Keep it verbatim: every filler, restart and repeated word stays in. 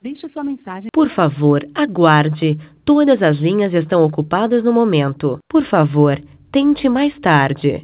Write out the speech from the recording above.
Deixe sua mensagem. Por favor, aguarde. Todas as linhas estão ocupadas no momento. Por favor, tente mais tarde.